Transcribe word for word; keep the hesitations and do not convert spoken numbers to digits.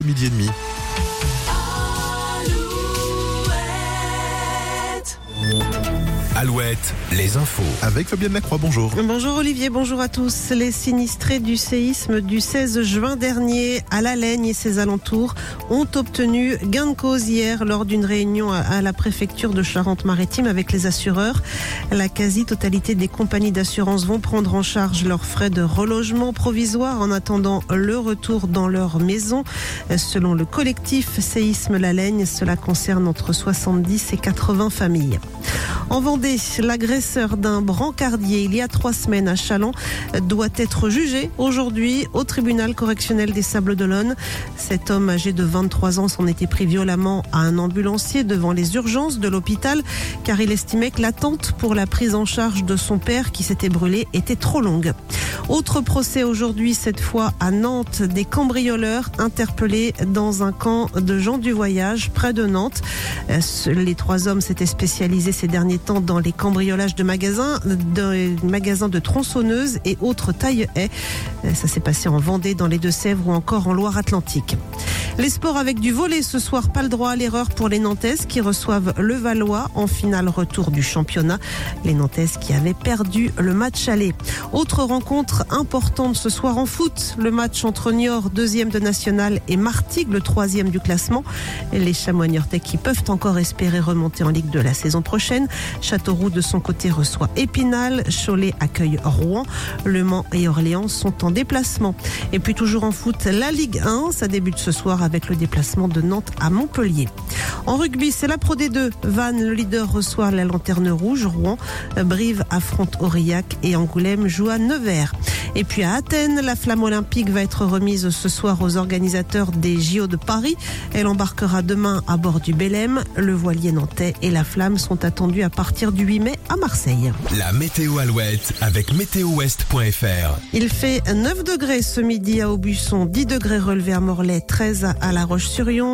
Midi et demi. Alouette, les infos. Avec Fabienne Lacroix, bonjour. Bonjour Olivier, bonjour à tous. Les sinistrés du séisme du seize juin dernier à La Laigne et ses alentours ont obtenu gain de cause hier lors d'une réunion à la préfecture de Charente-Maritime avec les assureurs. La quasi-totalité des compagnies d'assurance vont prendre en charge leurs frais de relogement provisoire en attendant le retour dans leur maison. Selon le collectif Séisme La Laigne, cela concerne entre soixante-dix et quatre-vingts familles. En Vendée, l'agresseur d'un brancardier il y a trois semaines à Challans doit être jugé aujourd'hui au tribunal correctionnel des Sables-d'Olonne. Cet homme âgé de vingt-trois ans s'en était pris violemment à un ambulancier devant les urgences de l'hôpital car il estimait que l'attente pour la prise en charge de son père qui s'était brûlé était trop longue. Autre procès aujourd'hui, cette fois à Nantes, des cambrioleurs interpellés dans un camp de gens du voyage près de Nantes. Les trois hommes s'étaient spécialisés ces derniers temps dans les cambriolages de magasins, de magasins de tronçonneuses et autres taille-haies. Ça s'est passé en Vendée, dans les Deux-Sèvres ou encore en Loire-Atlantique. Les sports avec du volley ce soir, pas le droit à l'erreur pour les Nantaises qui reçoivent le Valois en finale retour du championnat. Les Nantaises qui avaient perdu le match aller. Autre rencontre importante ce soir en foot, le match entre Niort, deuxième de national, et Martigues, le troisième du classement. Les Chamois niortais qui peuvent encore espérer remonter en Ligue deux la saison prochaine. Châteauroux de son côté reçoit Épinal, Cholet accueille Rouen, Le Mans et Orléans sont en déplacement. Et puis toujours en foot, la Ligue un, ça débute ce soir avec le déplacement de Nantes à Montpellier. En rugby, c'est la Pro D deux. Vannes, le leader, reçoit la Lanterne Rouge. Rouen, Brive affronte Aurillac et Angoulême joue à Nevers. Et puis à Athènes, la flamme olympique va être remise ce soir aux organisateurs des J O de Paris. Elle embarquera demain à bord du Belém. Le voilier nantais et la flamme sont attendus à partir du huit mai à Marseille. La météo Alouette avec météo ouest point f r. Il fait neuf degrés ce midi à Aubusson, dix degrés relevés à Morlaix, treize à La Roche-sur-Yon.